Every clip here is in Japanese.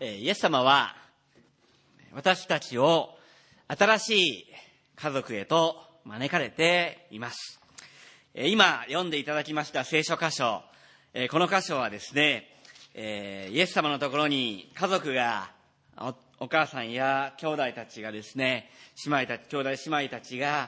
イエス様は私たちを新しい家族へと招かれています。今読んでいただきました聖書箇所、この箇所はですね、イエス様のところに家族が、お母さんや兄弟たちがですね、兄弟姉妹たちが、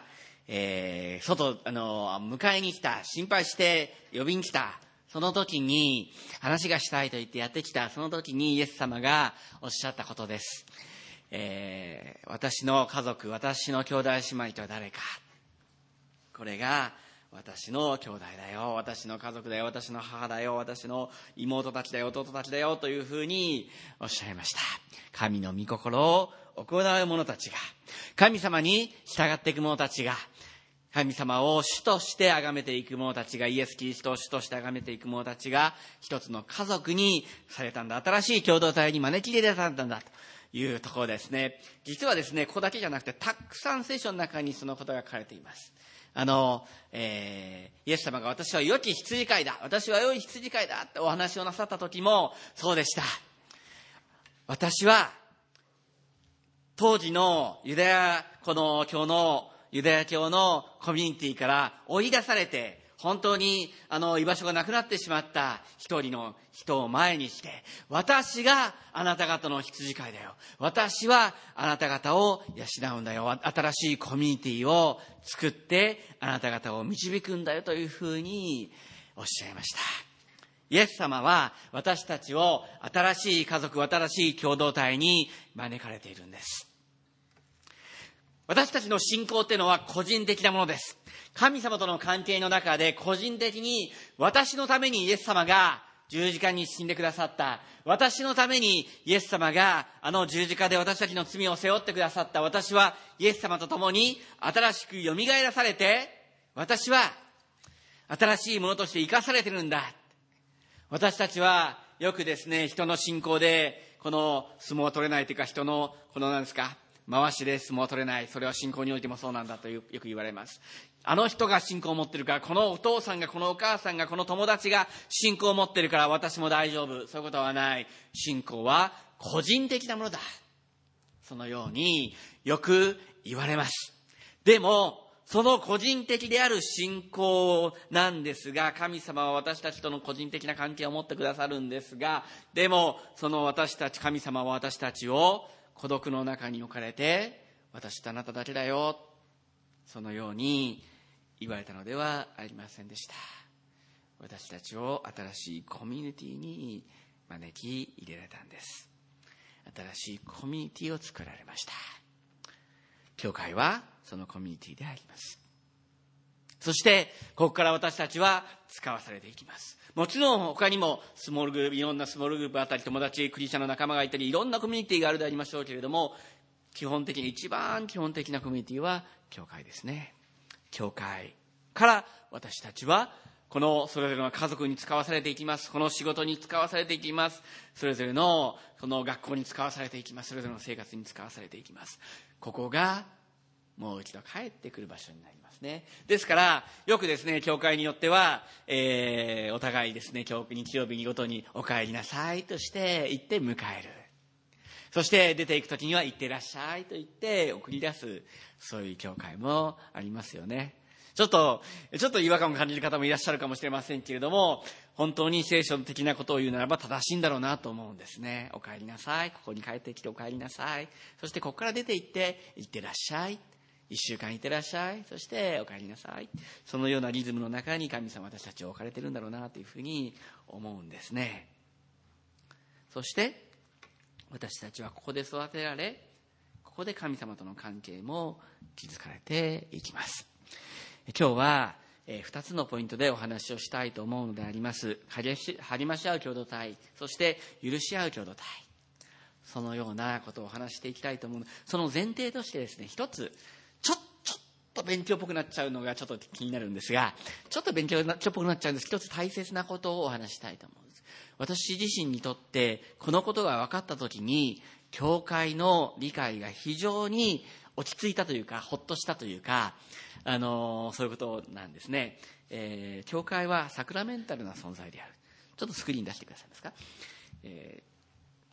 迎えに来た、心配して呼びに来た、その時に話がしたいと言ってやってきた、その時にイエス様がおっしゃったことです。私の家族、私の兄弟姉妹とは誰か。これが私の兄弟だよ、私の家族だよ、私の母だよ、私の妹たちだよ、弟たちだよというふうにおっしゃいました。神の御心を行う者たちが、神様に従っていく者たちが、神様を主として崇めていく者たちが、イエス・キリストを主として崇めていく者たちが一つの家族にされたんだ、新しい共同体に招き入れられたんだというところですね。実はですね、ここだけじゃなくてたくさん聖書の中にそのことが書かれています。イエス様が私は良き羊飼いだ、私は良い羊飼いだってお話をなさった時もそうでした。私は当時のユダヤ教のコミュニティから追い出されて、本当に居場所がなくなってしまった一人の人を前にして、私があなた方の羊飼いだよ、私はあなた方を養うんだよ、新しいコミュニティを作ってあなた方を導くんだよというふうにおっしゃいました。イエス様は私たちを新しい家族、新しい共同体に招かれているんです。私たちの信仰っていうのは個人的なものです。神様との関係の中で個人的に、私のためにイエス様が十字架に死んでくださった、私のためにイエス様が十字架で私たちの罪を背負ってくださった、私はイエス様と共に新しくよみがえらされて、私は新しいものとして生かされてるんだ。私たちはよくですね、人の信仰でこの相撲を取れないというか、人の何ですか、回しで相撲を取れない、それは信仰においてもそうなんだとよく言われます。あの人が信仰を持ってるから、このお父さんが、このお母さんが、この友達が信仰を持ってるから私も大丈夫、そういうことはない。信仰は個人的なものだ、そのようによく言われます。でもその個人的である信仰なんですが、神様は私たちとの個人的な関係を持ってくださるんですが、でもその神様は私たちを孤独の中に置かれて、私とあなただけだよ、そのように言われたのではありませんでした。私たちを新しいコミュニティに招き入れられたんです。新しいコミュニティを作られました。教会はそのコミュニティであります。そしてここから私たちは使わされていきます。もちろん他にもスモールグループ、いろんなスモールグループあったり、友達、クリスチャンの仲間がいたり、いろんなコミュニティがあるでありましょうけれども、一番基本的なコミュニティは教会ですね。教会から私たちはこのそれぞれの家族に使わされていきます。この仕事に使わされていきます。それぞれのその学校に使わされていきます。それぞれの生活に使わされていきます。ここがもう一度帰ってくる場所になりますね。ですからよくですね、教会によっては、お互いですね、日曜日にごとにお帰りなさいとして言って迎える。そして出ていくときには行ってらっしゃいと言って送り出す、そういう教会もありますよね。ちょっと違和感を感じる方もいらっしゃるかもしれませんけれども、本当に聖書的なことを言うならば正しいんだろうなと思うんですね。お帰りなさい、ここに帰ってきてお帰りなさい、そしてここから出て行って行ってらっしゃい、一週間行ってらっしゃい、そしてお帰りなさい、そのようなリズムの中に神様は私たちを置かれてるんだろうなというふうに思うんですね。そして私たちはここで育てられ、ここで神様との関係も築かれていきます。今日は2つのポイントでお話をしたいと思うのであります。励まし合う共同体、そして許し合う共同体、そのようなことをお話していきたいと思う。その前提としてですね、一つちょっと勉強っぽくなっちゃうのがちょっと気になるんですが、ちょっと勉強っぽくなっちゃうんです。一つ大切なことをお話したいと思うんです。私自身にとってこのことが分かったときに、教会の理解が非常に落ち着いたというか、ほっとしたというか、そういうことなんですね。教会はサクラメンタルな存在である。ちょっとスクリーン出してくださいますか。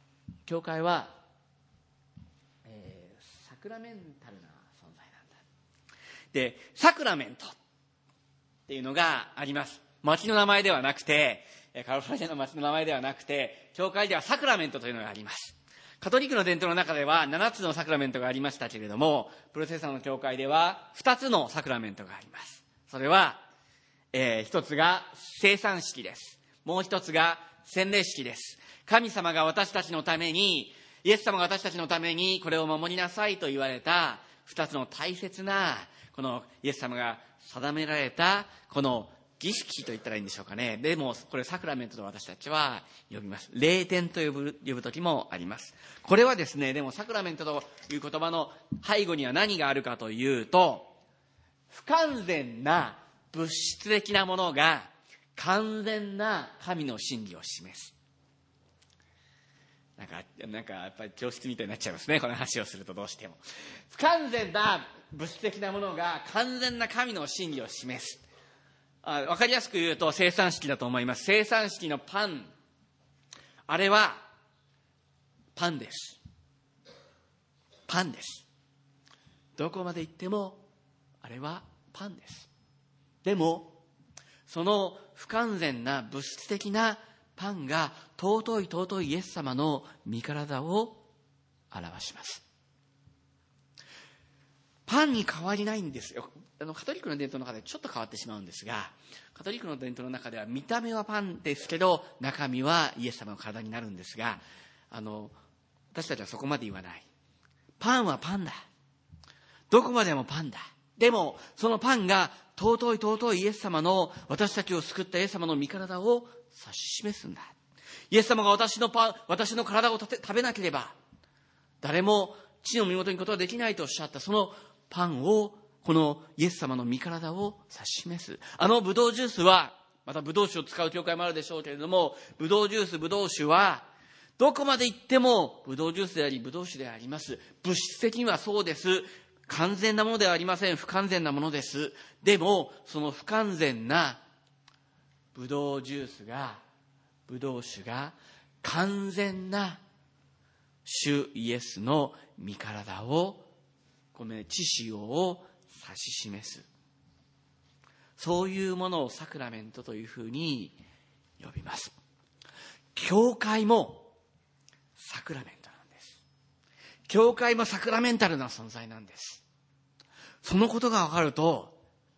教会は、サクラメンタルな存在なんだ。で、サクラメントっていうのがあります。町の名前ではなくて、カリフォルニアの町の名前ではなくて、教会ではサクラメントというのがあります。カトリックの伝統の中では7つのサクラメントがありましたけれども、プロテスタントの教会では2つのサクラメントがあります。それは、一つが聖餐式です。もう一つが洗礼式です。神様が私たちのために、イエス様が私たちのためにこれを守りなさいと言われた2つの大切な、このイエス様が定められたこの儀式と言ったらいいんでしょうかね。でもこれサクラメントと私たちは呼びます。霊典と呼ぶ時もあります。これはですね、でもサクラメントという言葉の背後には何があるかというと、不完全な物質的なものが完全な神の真理を示す。なんかやっぱり教室みたいになっちゃいますね、この話をするとどうしても。不完全な物質的なものが完全な神の真理を示す。わかりやすく言うと聖餐式だと思います。聖餐式のパン、あれはパンです。パンです。どこまで行ってもあれはパンです。でもその不完全な物質的なパンが尊いイエス様の身体を表します。パンに変わりないんですよ。カトリックの伝統の中でちょっと変わってしまうんですが、カトリックの伝統の中では見た目はパンですけど中身はイエス様の体になるんですが、私たちはそこまで言わない。パンはパンだ。どこまでもパンだ。でもそのパンが尊いイエス様の、私たちを救ったイエス様の身体を指し示すんだ。イエス様が私の体を食べなければ誰も父の身元にことはできないとおっしゃった、そのパンを、このイエス様の身体を指し示す。ブドウジュースは、またブドウ酒を使う教会もあるでしょうけれども、ブドウジュース、ブドウ酒はどこまで行ってもブドウジュースでありブドウ酒であります。物質的にはそうです。完全なものではありません。不完全なものです。でもその不完全なブドウジュースが、ブドウ酒が完全な主イエスの身体を、血潮を指し示す。そういうものをサクラメントというふうに呼びます。教会もサクラメントなんです。教会もサクラメンタルな存在なんです。そのことが分かると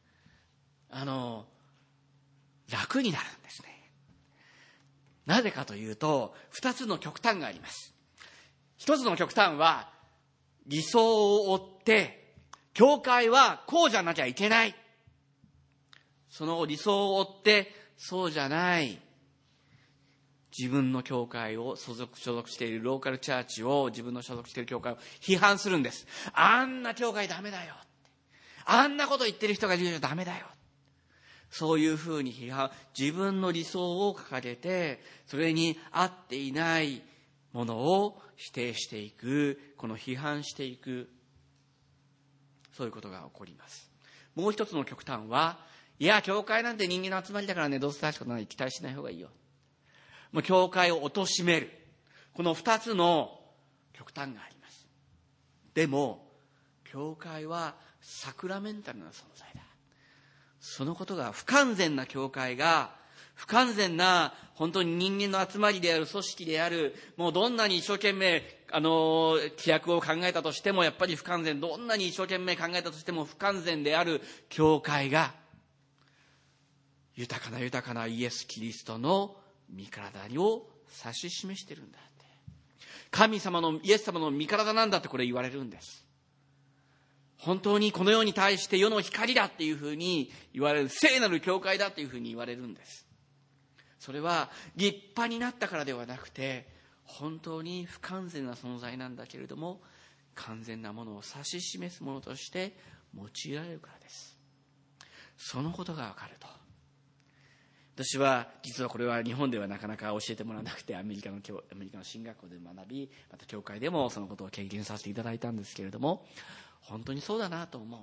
楽になるんですね。なぜかというと、2つの極端があります。一つの極端は理想を追って教会はこうじゃなきゃいけない、その理想を追ってそうじゃない自分の教会を所属しているローカルチャーチを、自分の所属している教会を批判するんです。あんな教会ダメだよ、あんなこと言ってる人がいるじゃダメだよ、そういうふうに批判、自分の理想を掲げてそれに合っていないものを否定していく、この批判していく、そういうことが起こります。もう一つの極端は、いや教会なんて人間の集まりだからね、どうせ大したことない、期待しない方がいいよ、もう教会を貶める、この二つの極端があります。でも教会はサクラメンタルな存在だ。そのことが、不完全な教会が、不完全な本当に人間の集まりである、組織である、もうどんなに一生懸命規約を考えたとしてもやっぱり不完全、どんなに一生懸命考えたとしても不完全である教会が、豊かなイエス・キリストの身体を指し示しているんだって、神様のイエス様の身体なんだってこれ言われるんです。本当にこの世に対して世の光だっていうふうに言われる、聖なる教会だっていうふうに言われるんです。それは立派になったからではなくて、本当に不完全な存在なんだけれども完全なものを指し示すものとして用いられるからです。そのことが分かると、私は実はこれは日本ではなかなか教えてもらわなくて、アメリカの進学校で学び、また教会でもそのことを経験させていただいたんですけれども、本当にそうだなと思う。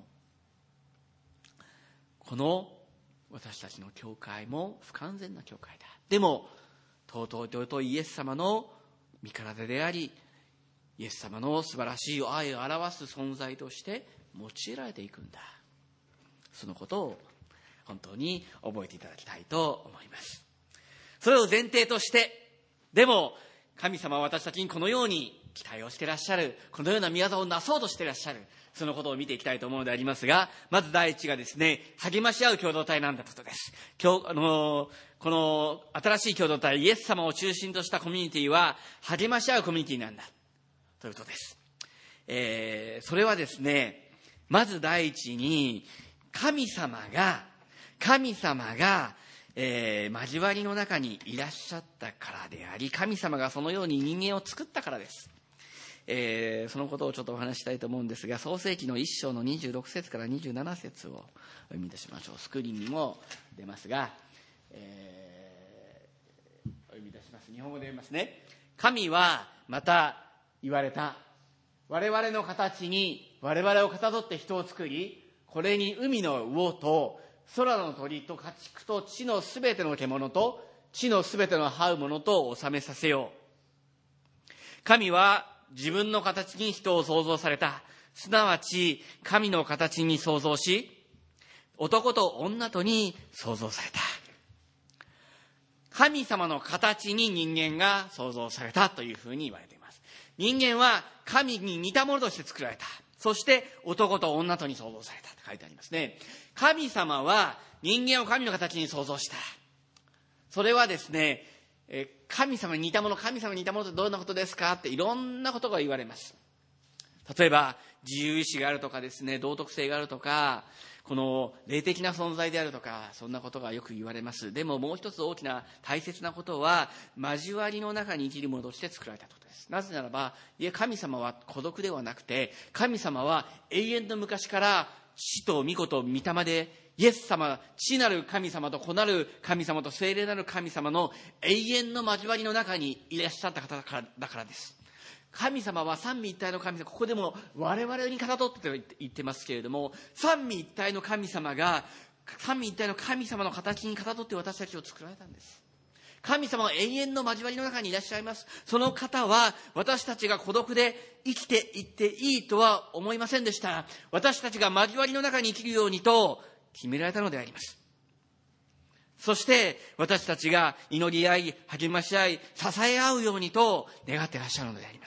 この私たちの教会も不完全な教会だ。でも尊いイエス様の身体であり、イエス様の素晴らしい愛を表す存在として用いられていくんだ。そのことを本当に覚えていただきたいと思います。それを前提として、でも神様は私たちにこのように期待をしていらっしゃる、このような御業をなそうとしていらっしゃる、そのことを見ていきたいと思うのでありますが、まず第一がですね、励まし合う共同体なんだということです。この新しい共同体、イエス様を中心としたコミュニティは励まし合うコミュニティなんだということです。それはですね、まず第一に神様が、交わりの中にいらっしゃったからであり、神様がそのように人間を作ったからです。そのことをちょっとお話ししたいと思うんですが、創世記の1章の26節から27節をお読みいたしましょう。スクリーンにも出ますが、お読みいたします。日本語で読みますね。神はまた言われた。我々の形に我々をかたどって人を作り、これに海の魚と空の鳥と家畜と地のすべての獣と地のすべての這うものと治めさせよう。神は自分の形に人を創造された。すなわち神の形に創造し、男と女とに創造された。神様の形に人間が創造されたというふうに言われています。人間は神に似たものとして作られた。そして男と女とに創造されたと書いてありますね。神様は人間を神の形に創造した。それはですね、神様に似たものってどんなことですかっていろんなことが言われます。例えば自由意志があるとかですね、道徳性があるとか、この霊的な存在であるとか、そんなことがよく言われます。でももう一つ大きな大切なことは、交わりの中に生きるものとして作られたことです。なぜならば、神様は孤独ではなくて、神様は永遠の昔から父と御子と御霊で、イエス様、父なる神様と子なる神様と聖霊なる神様の永遠の交わりの中にいらっしゃった方だからです。神様は三位一体の神様、ここでも我々にかたどってと言ってますけれども、三位一体の神様が三位一体の神様の形にかたどって私たちを作られたんです。神様は永遠の交わりの中にいらっしゃいます。その方は私たちが孤独で生きていっていいとは思いませんでした。私たちが交わりの中に生きるようにと決められたのであります。そして私たちが祈り合い、励まし合い、支え合うようにと願っていらっしゃるのであります。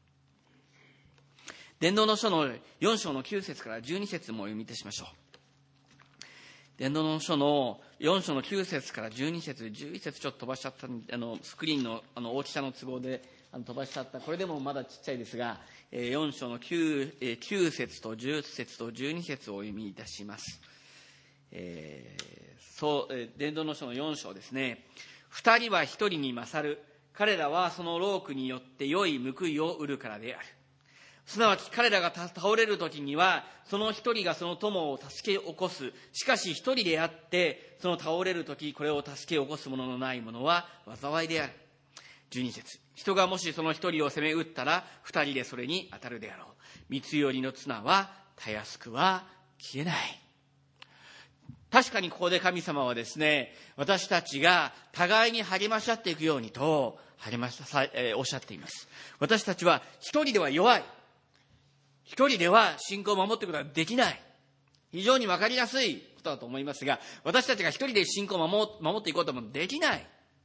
伝道の書の4章の9節から12節もお読みいたしましょう。伝道の書の4章の9節から12節、11節ちょっと飛ばしちゃった、スクリーンの大きさの都合で飛ばしちゃった。これでもまだちっちゃいですが、4章の 9節と10節と12節をお読みいたします。伝道の書の4章ですね。二人は一人に勝る。彼らはその労苦によって良い報いを得るからである。すなわち彼らが倒れる時にはその一人がその友を助け起こす。しかし一人であってその倒れる時これを助け起こすもののないものは災いである。12節。人がもしその一人を攻め撃ったら二人でそれに当たるであろう。三つ寄りの綱はたやすくは消えない。確かにここで神様はですね、私たちが互いに励まし合っていくようにとおっしゃっています。私たちは一人では弱い。一人では信仰を守っていくことができない。非常に分かりやすいことだと思いますが、私たちが一人で信仰を守っていこうともできない。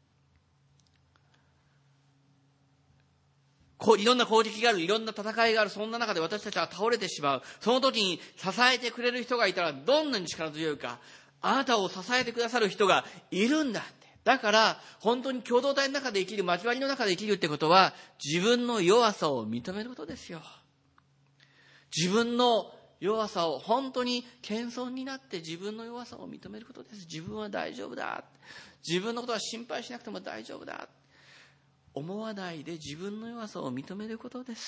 いろんな攻撃がある、いろんな戦いがある、そんな中で私たちは倒れてしまう。その時に支えてくれる人がいたらどんなに力強いか。あなたを支えてくださる人がいるんだって。だから本当に共同体の中で生きる、交わりの中で生きるってことは自分の弱さを認めることですよ。自分の弱さを本当に謙遜になって自分の弱さを認めることです。自分は大丈夫だ。自分のことは心配しなくても大丈夫だ。思わないで自分の弱さを認めることです。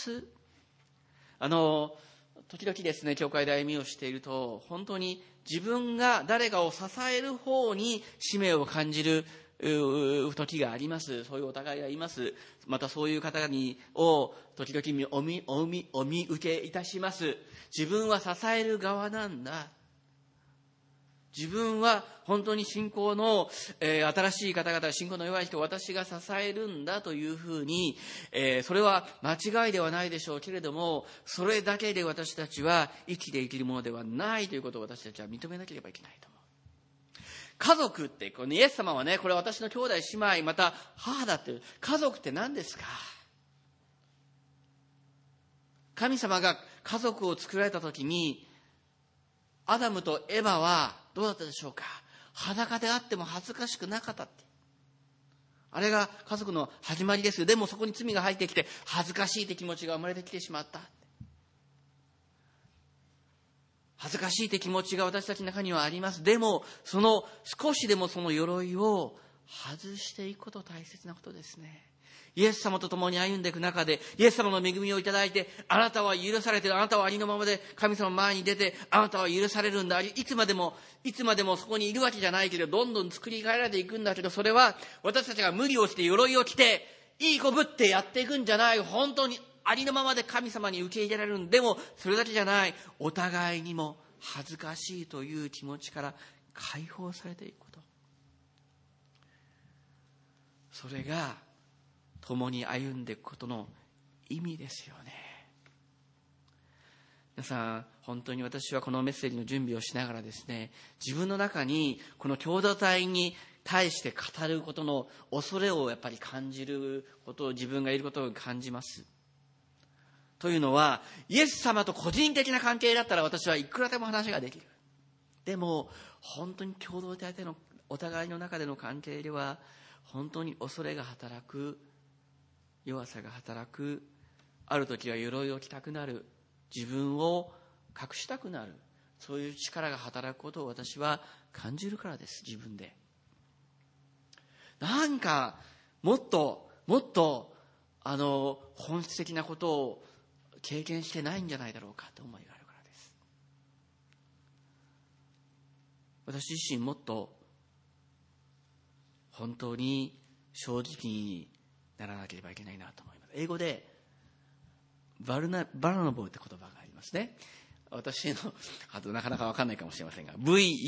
時々ですね、教会で歩みをしていると、本当に自分が誰かを支える方に使命を感じる時があります。そういうお互いがいます。またそういう方を時々お見受けいたします。自分は支える側なんだ。 自分は本当に信仰の、新しい方々、信仰の弱い人を私が支えるんだというふうに、それは間違いではないでしょうけれども、それだけで私たちは生きていけるものではないということを私たちは認めなければいけないと思う。家族って、このイエス様はね、これは私の兄弟姉妹、また母だっていう、家族って何ですか？神様が家族を作られたときに、アダムとエバはどうだったでしょうか？裸であっても恥ずかしくなかったって。あれが家族の始まりですよ。でもそこに罪が入ってきて、恥ずかしいって気持ちが生まれてきてしまった。恥ずかしいって気持ちが私たちの中にはあります。でも、少しでもその鎧を外していくこと大切なことですね。イエス様と共に歩んでいく中で、イエス様の恵みをいただいて、あなたは許されている、あなたはありのままで神様の前に出て、あなたは許されるんだ。いつまでもそこにいるわけじゃないけど、どんどん作り変えられていくんだけど、それは私たちが無理をして鎧を着て、いい子ぶってやっていくんじゃない。本当にありのままで神様に受け入れられるんでも、それだけじゃない。お互いにも恥ずかしいという気持ちから解放されていくこと。それが共に歩んでいくことの意味ですよね。皆さん、本当に私はこのメッセージの準備をしながらですね、自分の中にこの共同体に対して語ることの恐れをやっぱり感じることを、自分がいることを感じます。というのは、イエス様と個人的な関係だったら私はいくらでも話ができる。でも本当に共同体でのお互いの中での関係では、本当に恐れが働く、弱さが働く、ある時は鎧を着たくなる、自分を隠したくなる、そういう力が働くことを私は感じるからです。自分でなんかもっと本質的なことを経験してないんじゃないだろうかと思いがあるからです。私自身もっと本当に正直にならなければいけないなと思います。英語でバルナボルって言葉がありますね。私のあとなかなか分かんないかもしれませんが、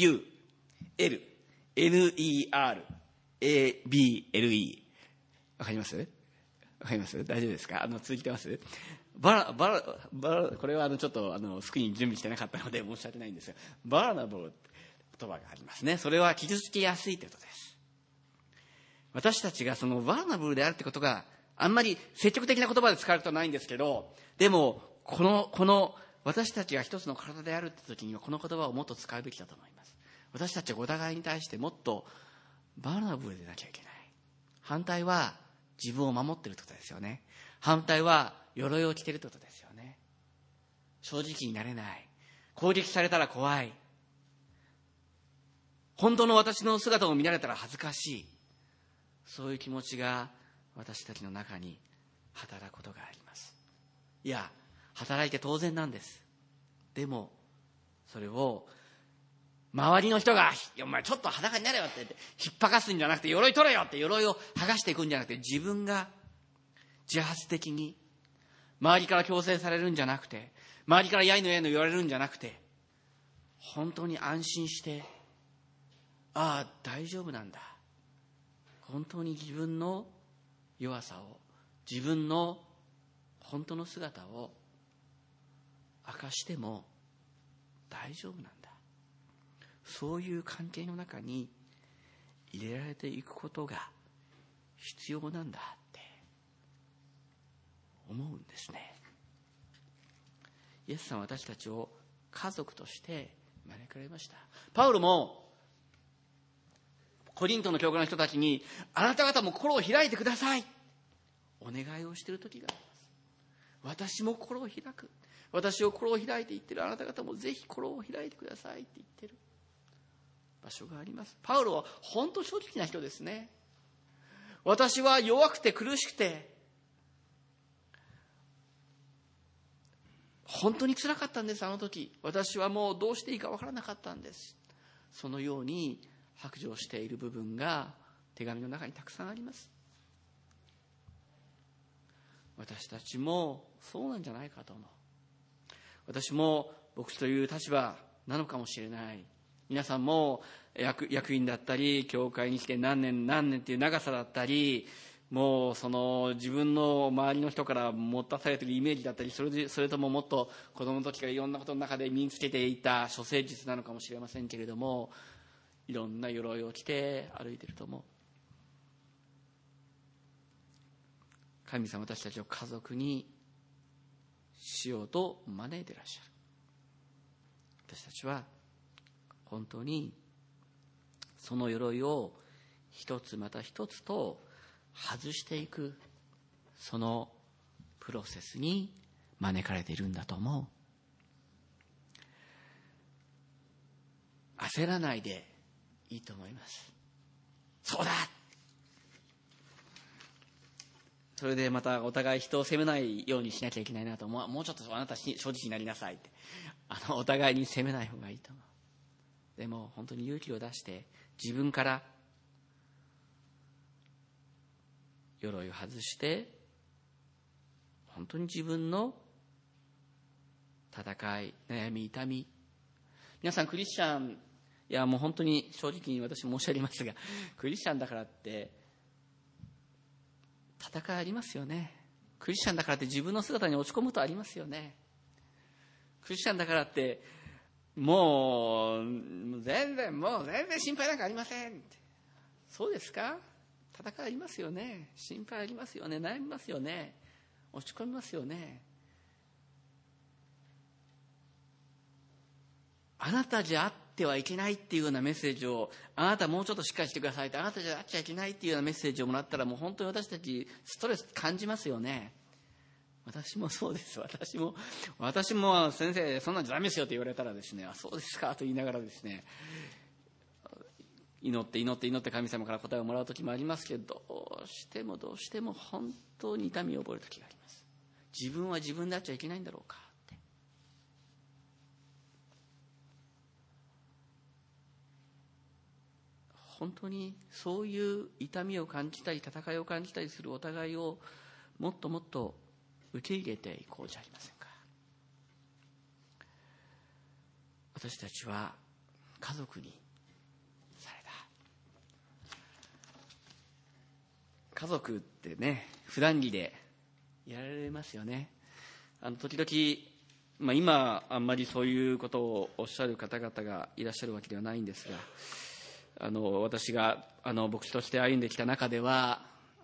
VULNERABLE わかります？大丈夫ですか？続いてます？これはちょっとスクリーン準備してなかったので申し訳ないんですが、バラナボルって言葉がありますね。それは傷つきやすいということです。私たちがそのバラナブルであるってことがあんまり積極的な言葉で使われることはないんですけど、でもこの私たちが一つの体であるって時にはこの言葉をもっと使うべきだと思います。私たちはお互いに対してもっとバラナブルでなきゃいけない。反対は自分を守っているってことですよね。反対は鎧を着ているってことですよね。正直になれない。攻撃されたら怖い。本当の私の姿を見られたら恥ずかしい。そういう気持ちが私たちの中に働くことがあります。いや、働いて当然なんです。でもそれを周りの人が「お前ちょっと裸になれよ」って言って引っ張かすんじゃなくて、鎧取れよって鎧を剥がしていくんじゃなくて、自分が自発的に、周りから強制されるんじゃなくて、周りからやいのやいの言われるんじゃなくて、本当に安心して、ああ大丈夫なんだ、本当に自分の弱さを、自分の本当の姿を明かしても大丈夫なんだ、そういう関係の中に入れられていくことが必要なんだって思うんですね。イエスさんは私たちを家族として招かれました。パウロもコリントの教会の人たちに、あなた方も心を開いてください、お願いをしている時があります。私も心を開く、私を心を開いて言ってるあなた方もぜひ心を開いてくださいって言ってる場所があります。パウロは本当正直な人ですね。私は弱くて苦しくて本当に辛かったんです。あの時私はもうどうしていいか分からなかったんです。そのように白状している部分が手紙の中にたくさんあります。私たちもそうなんじゃないかと思う。私も牧師という立場なのかもしれない。 皆さんも役員だったり、教会に来て何年っていう長さだったり、もうその自分の周りの人から持たされているイメージだったり、それとももっと子供の時からいろんなことの中で身につけていた処世術なのかもしれませんけれども、いろんな鎧を着て歩いていると思う。神様、私たちを家族にしようと招いていらっしゃる。私たちは本当にその鎧を一つまた一つと外していく、そのプロセスに招かれているんだと思う。焦らないでいいと思います。そうだ、それでまたお互い人を責めないようにしなきゃいけないなと思う。もうちょっとあなた正直になりなさいって、お互いに責めない方がいいと思う。でも本当に勇気を出して自分から鎧を外して、本当に自分の戦い、悩み、痛み、皆さんクリスチャン、いやもう本当に正直に私申し上げますが、クリスチャンだからって戦いありますよね。クリスチャンだからって自分の姿に落ち込むとありますよね。クリスチャンだからってもう全然心配なんかありませんって、そうですか？戦いありますよね。心配ありますよね。悩みますよね。落ち込みますよね。あなたじゃあってはいけないっていうようなメッセージを、あなたもうちょっとしっかりしてくださいって、あなたじゃあっちゃいけないっていうようなメッセージをもらったら、もう本当に私たちストレス感じますよね。私もそうです。私も先生そんなんじゃダメですよって言われたらですね、あ、そうですかと言いながらですね、祈って神様から答えをもらう時もありますけど、どうしても本当に痛みを覚える時があります。自分は自分であっちゃいけないんだろうかって。本当にそういう痛みを感じたり戦いを感じたりするお互いをもっともっと受け入れていこうじゃありませんか。私たちは家族にされた。家族ってね、普段着でやられますよね。時々、今あんまりそういうことをおっしゃる方々がいらっしゃるわけではないんですが、私が牧師として歩んできた中では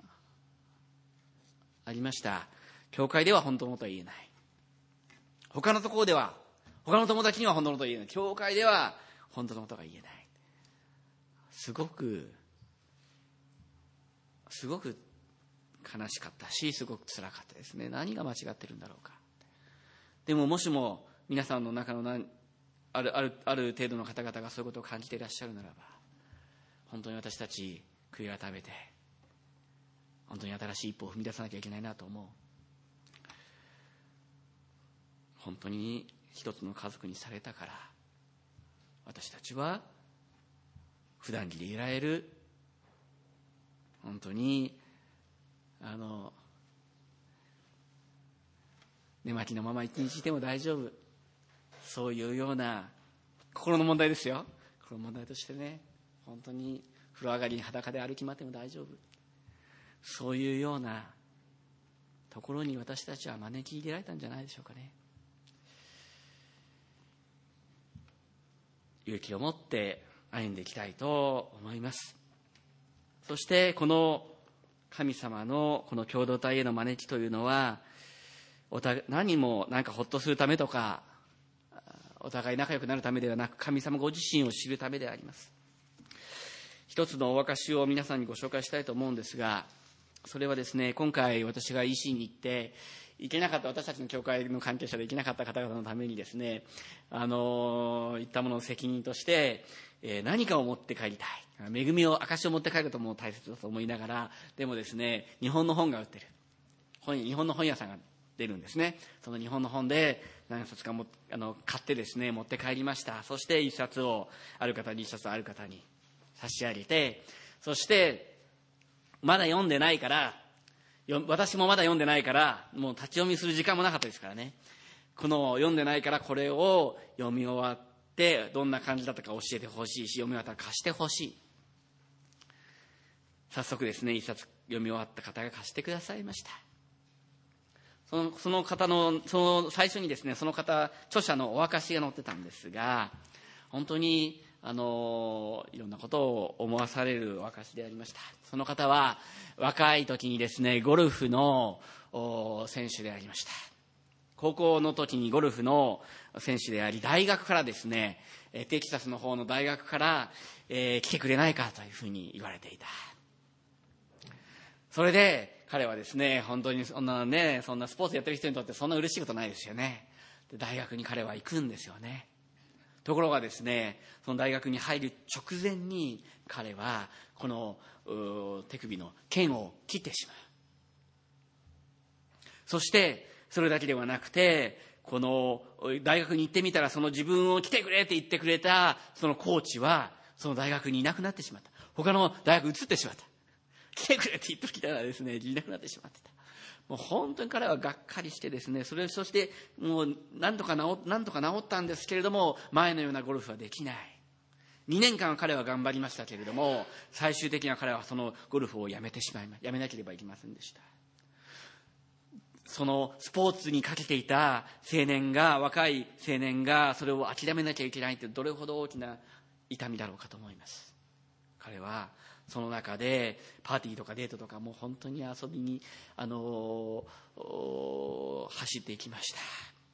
ありました。教会では本当のことは言えない。他のところでは、他の友達には本当のことは言えない。教会では本当のことが言えない。すごく悲しかったし、すごく辛かったですね。何が間違ってるんだろうか。でももしも皆さんの中のある程度の方々がそういうことを感じていらっしゃるならば、本当に私たち悔い改めて本当に新しい一歩を踏み出さなきゃいけないなと思う。本当に一つの家族にされたから、私たちは普段着でいられる、本当に寝巻きのまま一日いても大丈夫、そういうような心の問題ですよ。心の問題としてね、本当に風呂上がりに裸で歩き回っても大丈夫、そういうようなところに私たちは招き入れられたんじゃないでしょうかね。勇気を持って歩んでいきたいと思います。そしてこの神様のこの共同体への招きというのは、何もなんかほっとするためとか、お互い仲良くなるためではなく、神様ご自身を知るためであります。一つのお証を皆さんにご紹介したいと思うんですが、それはですね、今回私が EC に行って行けなかった、私たちの教会の関係者で行けなかった方々のためにですね、行ったものの責任として、何かを持って帰りたい、恵みを、証を持って帰ることも大切だと思いながら、でもですね、日本の本が売ってる、日本の本屋さんが出るんですね。その日本の本で何冊かも買ってですね、持って帰りました。そして一冊をある方に、一冊ある方に差し上げて、そしてまだ読んでないから、私もまだ読んでないから、もう立ち読みする時間もなかったですからね、この読んでないからこれを読み終わっでどんな感じだったか教えてほしいし、読み終わったら貸してほしい。早速ですね、一冊読み終わった方が貸してくださいました。その方の最初にですね、その方著者のお証が載ってたんですが、本当にいろんなことを思わされるお証でありました。その方は若い時にですね、ゴルフの選手でありました。高校の時にゴルフの選手であり、大学からですね、テキサスの方の大学から、来てくれないかというふうに言われていた。それで彼はですね、本当にそんなスポーツやってる人にとってそんな嬉しいことないですよね。で、大学に彼は行くんですよね。ところがですね、その大学に入る直前に彼はこの手首の腱を切ってしまう。そしてそれだけではなくて、この大学に行ってみたら、その自分を来てくれって言ってくれたそのコーチはその大学にいなくなってしまった。他の大学移ってしまった。来てくれって言ってきたらですね、いなくなってしまってた。もう本当に彼はがっかりしてですね、そしてもうなんとか治ったんですけれども、前のようなゴルフはできない。2年間彼は頑張りましたけれども、最終的には彼はそのゴルフをやめなければいけませんでした。そのスポーツにかけていた若い青年がそれを諦めなきゃいけないって、どれほど大きな痛みだろうかと思います。彼はその中でパーティーとかデートとかもう本当に遊びに走っていきました。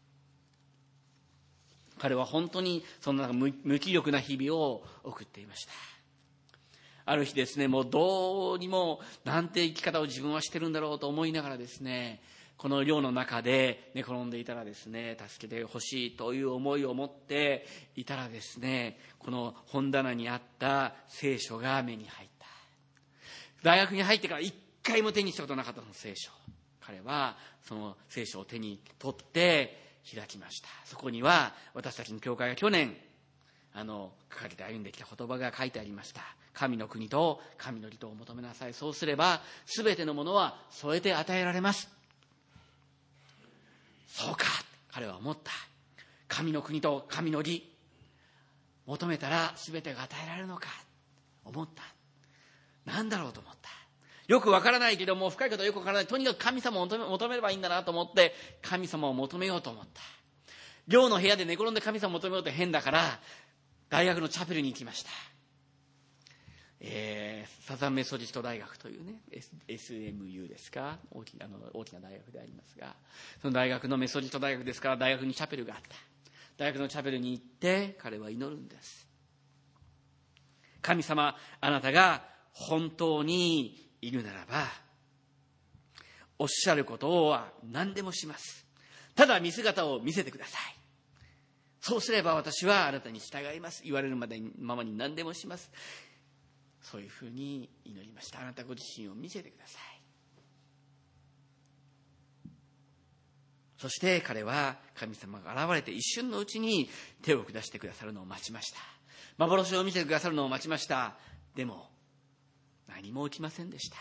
彼は本当にその無気力な日々を送っていました。ある日ですね、もうどうにもなんて生き方を自分はしてるんだろうと思いながらですね、この寮の中で寝転んでいたらですね、助けてほしいという思いを持っていたらですね、この本棚にあった聖書が目に入った。大学に入ってから一回も手にしたことなかったその聖書。彼はその聖書を手に取って開きました。そこには私たちの教会が去年掲げて歩んできた言葉が書いてありました。神の国と神の義とを求めなさい。そうすれば全てのものは添えて与えられます。そうか、彼は思った。神の国と神の義求めたら全てが与えられるのか思った。なんだろうと思った。よくわからないけども、深いことはよくわからない。とにかく神様を求めればいいんだなと思って神様を求めようと思った。寮の部屋で寝転んで神様を求めようと変だから、大学のチャペルに行きました。サザンメソジスト大学というね、SMU ですか、大きな大学でありますが、その大学のメソジスト大学ですから、大学にチャペルがあった。大学のチャペルに行って彼は祈るんです。神様、あなたが本当にいるならば、おっしゃることは何でもします。ただ見姿を見せてください。そうすれば私はあなたに従います。言われるままに何でもします。そういうふうに祈りました。あなたご自身を見せてください。そして彼は神様が現れて一瞬のうちに手を下してくださるのを待ちました。幻を見せてくださるのを待ちました。でも何も起きませんでした。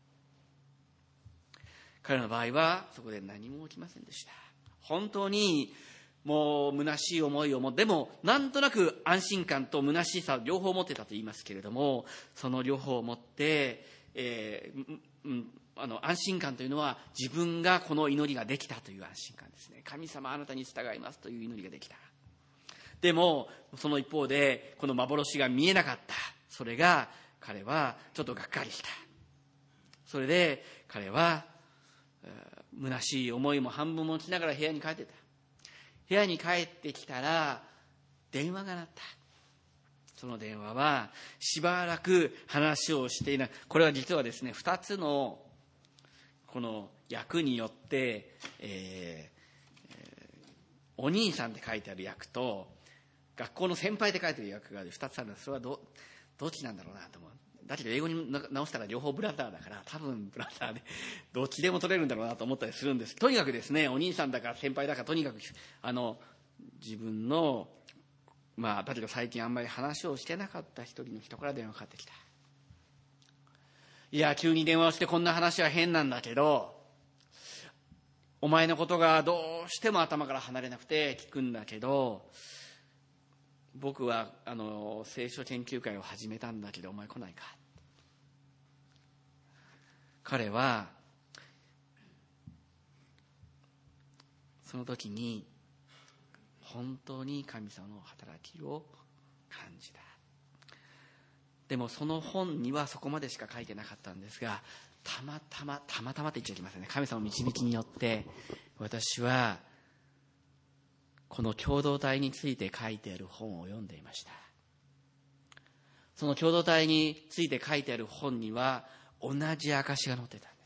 彼の場合はそこで何も起きませんでした。本当にもう虚しい思いを持って、でもなんとなく安心感と虚しさ両方持ってたと言いますけれども、その両方を持って、安心感というのは自分がこの祈りができたという安心感ですね。神様あなたに従いますという祈りができた。でもその一方でこの幻が見えなかった。それが彼はちょっとがっかりした。それで彼は虚しい思いも半分持ちながら部屋に帰ってた。部屋に帰ってきたら電話が鳴った。その電話はしばらく話をしていない。これは実はですね、2つのこの訳によって、お兄さんって書いてある訳と学校の先輩って書いてある訳が2つあるんです。それはどっちなんだろうなと思う。だけど英語に直したら両方ブラザーだから、多分ブラザーでどっちでも取れるんだろうなと思ったりするんです。とにかくですね、お兄さんだか先輩だか、とにかく自分のだけど最近あんまり話をしてなかった一人の人から電話がかかってきた。いや、急に電話をしてこんな話は変なんだけど、お前のことがどうしても頭から離れなくて聞くんだけど、 僕は聖書研究会を始めたんだけどお前来ないか。彼はその時に本当に神様の働きを感じた。でもその本にはそこまでしか書いてなかったんですが、たまたまって言っちゃいけませんね。神様の導きによって私はこの共同体について書いてある本を読んでいました。その共同体について書いてある本には同じ証が載ってたんです。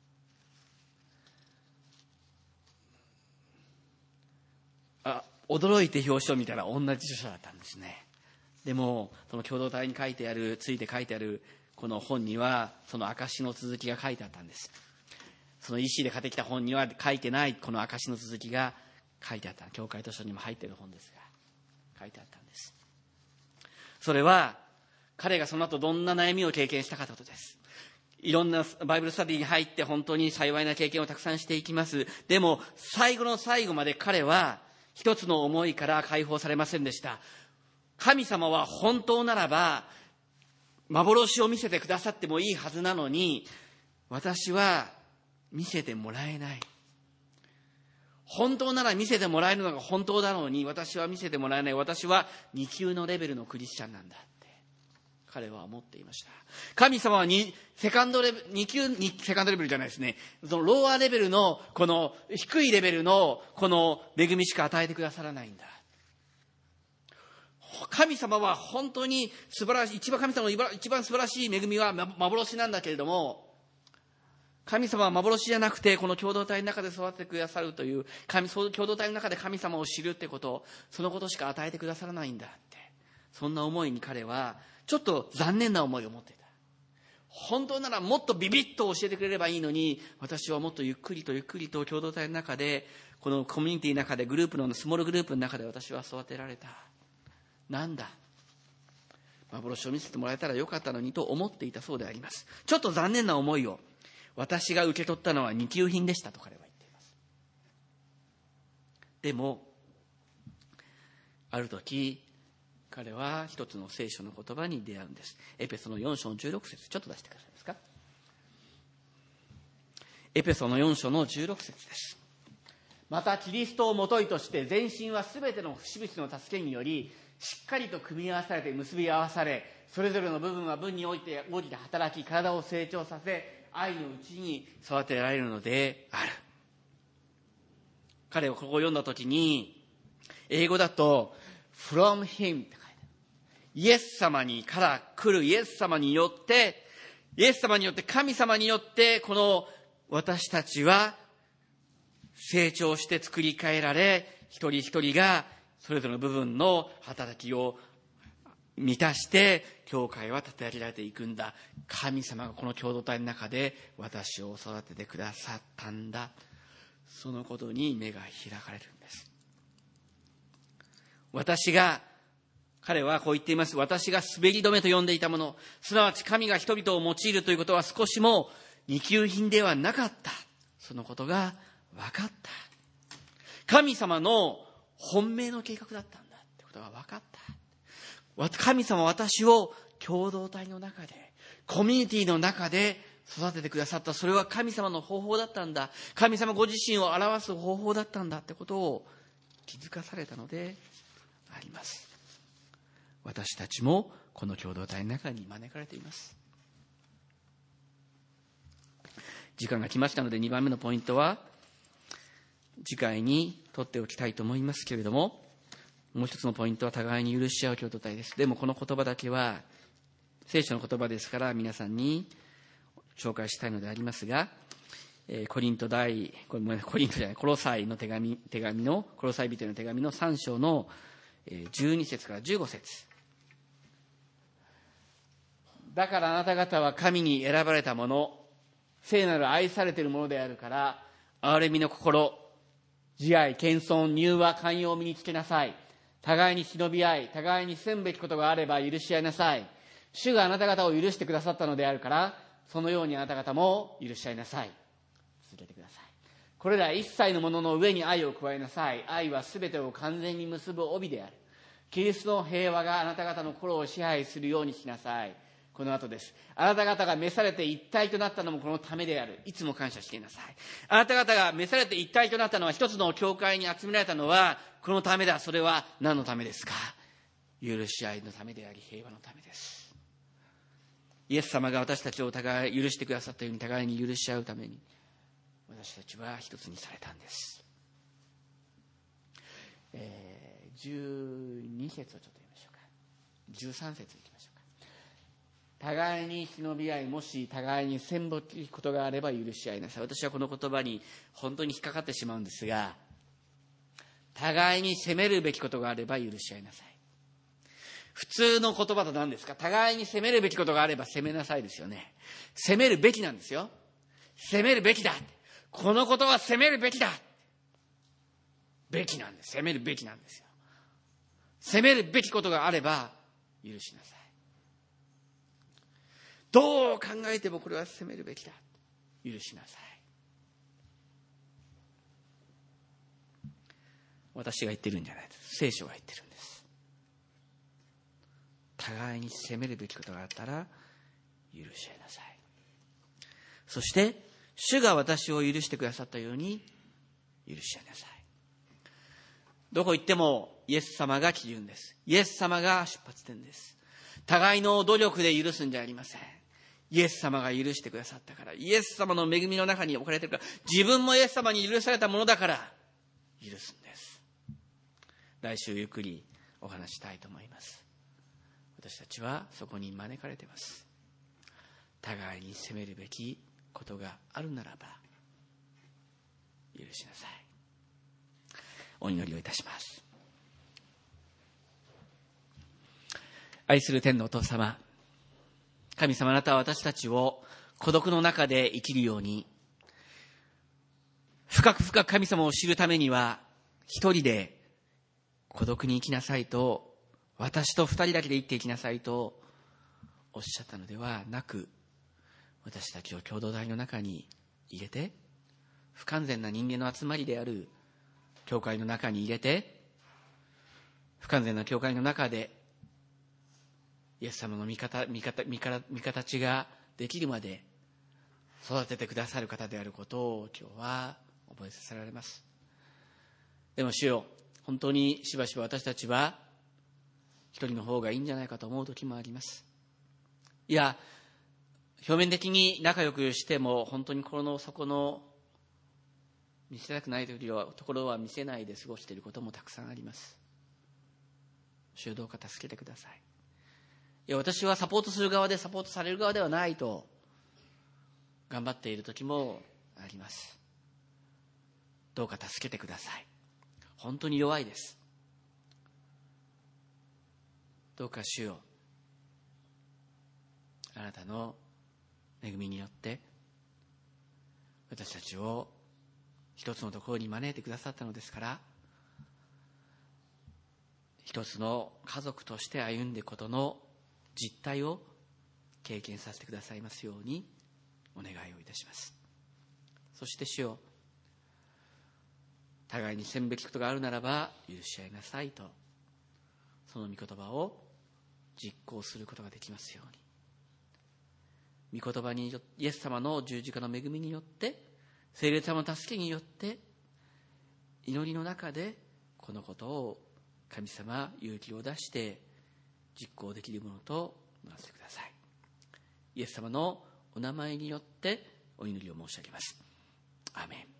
驚いて表紙を見たら同じ著者だったんですね。でもその共同体に書いてある、ついて書いてあるこの本にはその証の続きが書いてあったんです。その石で買ってきた本には書いてないこの証の続きが書いてあった。教会図書にも入っている本ですが書いてあったんです。それは彼がその後どんな悩みを経験したかということです。いろんなバイブルスタディに入って本当に幸いな経験をたくさんしていきます。でも最後の最後まで彼は一つの思いから解放されませんでした。神様は本当ならば幻を見せてくださってもいいはずなのに、私は見せてもらえない。本当なら見せてもらえるのが本当なのに私は見せてもらえない。私は2級のレベルのクリスチャンなんだって彼は思っていました。神様はセカンドレベルじゃないですね。そのローアレベルのこの低いレベルのこの恵みしか与えてくださらないんだ。神様は本当に素晴らしい、神様の一番素晴らしい恵みは幻なんだけれども、神様は幻じゃなくてこの共同体の中で育ててくださるという共同体の中で神様を知るってこと、そのことしか与えてくださらないんだって、そんな思いに彼はちょっと残念な思いを持っていた。本当ならもっとビビッと教えてくれればいいのに、私はもっとゆっくりと共同体の中で、このコミュニティの中で、グループのスモールグループの中で私は育てられた。なんだ、幻を見せてもらえたらよかったのにと思っていたそうであります。ちょっと残念な思いを私が受け取ったのは二級品でしたと彼は言っています。でもある時彼は一つの聖書の言葉に出会うんです。エペソの4章の16節、ちょっと出してくださいますか。エペソの4章の16節です。またキリストをもといとして全身はすべての節々の助けによりしっかりと組み合わされて結び合わされ、それぞれの部分は分に応じて働き、体を成長させ、愛のうちに育てられるのである。彼はここを読んだときに、英語だと from him って書いてある。イエス様にから来るイエス様によって、神様によってこの私たちは成長して作り変えられ、一人一人がそれぞれの部分の働きを満たして教会は立て上げられていくんだ。神様がこの共同体の中で私を育ててくださったんだ。そのことに目が開かれるんです。彼はこう言っています。私が滑り止めと呼んでいたもの、すなわち神が人々を用いるということは少しも二級品ではなかった。そのことが分かった。神様の本命の計画だったんだってことが分かった。神様は私を共同体の中で、コミュニティの中で育ててくださった。それは神様の方法だったんだ。神様ご自身を表す方法だったんだってことを気づかされたのであります。私たちもこの共同体の中に招かれています。時間が来ましたので2番目のポイントは次回に取っておきたいと思いますけれども、もう一つのポイントは互いに許し合う共同体です。でもこの言葉だけは聖書の言葉ですから皆さんに紹介したいのでありますが、コロサイ人のコロサイ人の手紙の3章の12節から15節。だからあなた方は神に選ばれたもの、聖なる愛されているものであるから、憐れみの心、慈愛、謙遜、柔和、寛容を身につけなさい。互いに忍び合い、互いにせんべきことがあれば許し合いなさい。主があなた方を許してくださったのであるから、そのようにあなた方も許し合いなさい。続けてください。これら一切のものの上に愛を加えなさい。愛はすべてを完全に結ぶ帯である。 キリストの平和があなた方の心を支配するようにしなさい。この後です。あなた方が召されて一体となったのもこのためである。いつも感謝していなさい。あなた方が召されて一体となったのは、一つの教会に集められたのはこのためだ。それは何のためですか？許し合いのためであり、平和のためです。イエス様が私たちをお互い許してくださったように、互いに許し合うために私たちは一つにされたんです。12節をちょっと読みましょうか。13節いきましょうか。互いに忍び合い、もし互いに責めきことがあれば許し合いなさい。私はこの言葉に本当に引っかかってしまうんですが、互いに責めるべきことがあれば許し合いなさい。普通の言葉と何ですか？互いに責めるべきことがあれば責めなさいですよね。責めるべきなんですよ。責めるべきだ。このことは責めるべきだ。べきなんです。責めるべきなんですよ。責めるべきことがあれば許しなさい。どう考えてもこれは責めるべきだ。許しなさい。私が言ってるんじゃないです。聖書が言ってるんです。互いに責めるべきことがあったら許し合いなさい。そして主が私を許してくださったように許し合いなさい。どこ行ってもイエス様が基準です。イエス様が出発点です。互いの努力で許すんじゃありません。イエス様が許してくださったから、イエス様の恵みの中に置かれているから、自分もイエス様に許されたものだから許すんです。来週ゆっくりお話したいと思います。私たちはそこに招かれています。互いに責めるべきことがあるならば許しなさい。お祈りをいたします。愛する天のお父様、神様、あなたは私たちを孤独の中で生きるように、深く深く神様を知るためには一人で孤独に生きなさいと、私と二人だけで生きていきなさいとおっしゃったのではなく、私たちを共同体の中に入れて、不完全な人間の集まりである教会の中に入れて、不完全な教会の中でイエス様の味方ができるまで育ててくださる方であることを今日は覚えさせられます。でも主よ、本当にしばしば私たちは一人の方がいいんじゃないかと思う時もあります。いや、表面的に仲良くしても本当に心の底の見せたくないところは見せないで過ごしていることもたくさんあります。主よ、どうか助けてください。いや、私はサポートする側でサポートされる側ではないと頑張っている時もあります。どうか助けてください。本当に弱いです。どうか主よ、あなたの恵みによって私たちを一つのところに招いてくださったのですから、一つの家族として歩んでいくことの実態を経験させてくださいますようにお願いをいたします。そして主よ、互いに責めべきことがあるならば許し合いなさいと、その御言葉を実行することができますように、御言葉にイエス様の十字架の恵みによって、聖霊様の助けによって、祈りの中でこのことを神様勇気を出して実行できるものとならせてください。イエス様のお名前によってお祈りを申し上げます。アーメン。